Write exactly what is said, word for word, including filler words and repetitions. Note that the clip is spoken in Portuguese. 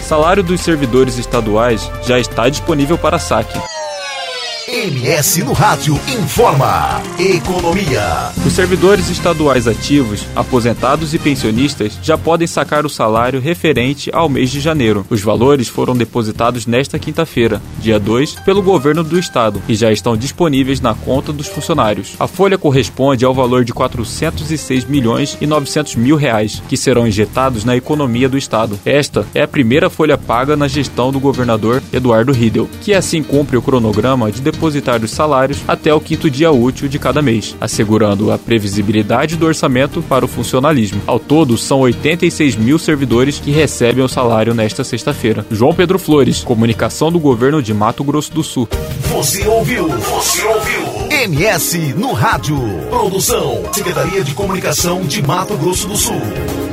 Salário dos servidores estaduais já está disponível para saque. M S no Rádio informa Economia. Os servidores estaduais ativos, aposentados e pensionistas já podem sacar o salário referente ao mês de janeiro. Os valores foram depositados nesta quinta-feira, dia dois, pelo governo do estado e já estão disponíveis na conta dos funcionários. A folha corresponde ao valor de quatrocentos e seis milhões e novecentos mil reais, que serão injetados na economia do estado. Esta é a primeira folha paga na gestão do governador Eduardo Riedel, que assim cumpre o cronograma de depositar os salários até o quinto dia útil de cada mês, assegurando a previsibilidade do orçamento para o funcionalismo. Ao todo, são oitenta e seis mil servidores que recebem o salário nesta sexta-feira. João Pedro Flores, comunicação do governo de Mato Grosso do Sul. Você ouviu? Você ouviu? M S no Rádio. Produção, Secretaria de Comunicação de Mato Grosso do Sul.